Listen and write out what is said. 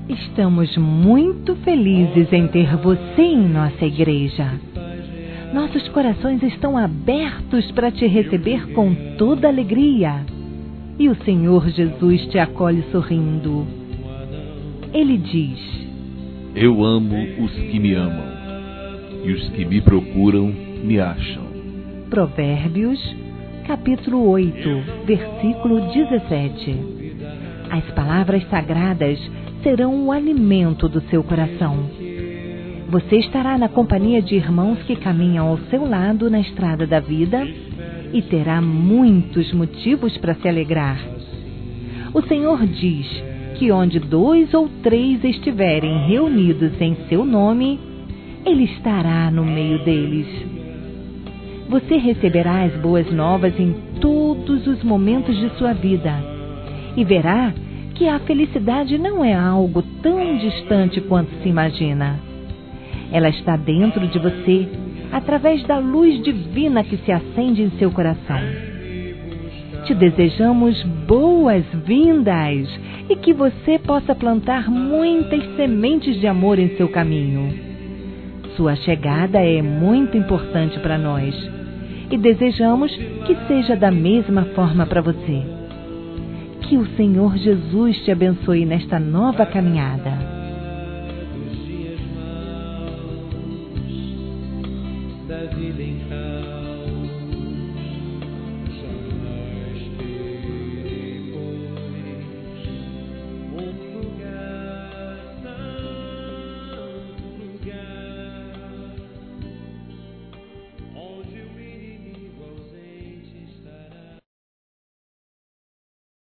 Estamos muito felizes em ter você em nossa igreja. Nossos corações estão abertos para te receber com toda alegria. E o Senhor Jesus te acolhe sorrindo. Ele diz: Eu amo os que me amam, e os que me procuram me acham. Provérbios, capítulo 8, versículo 17. As palavras sagradas serão o alimento do seu coração. Você estará na companhia de irmãos que caminham ao seu lado na estrada da vida e terá muitos motivos para se alegrar. O Senhor diz que onde 2 ou 3 estiverem reunidos em seu nome, Ele estará no meio deles. Você receberá as boas novas em todos os momentos de sua vida e verá que a felicidade não é algo tão distante quanto se imagina. Ela está dentro de você, através da luz divina que se acende em seu coração. Te desejamos boas-vindas e que você possa plantar muitas sementes de amor em seu caminho. Sua chegada é muito importante para nós e desejamos que seja da mesma forma para você. Que o Senhor Jesus te abençoe nesta nova caminhada. Da vida em casa.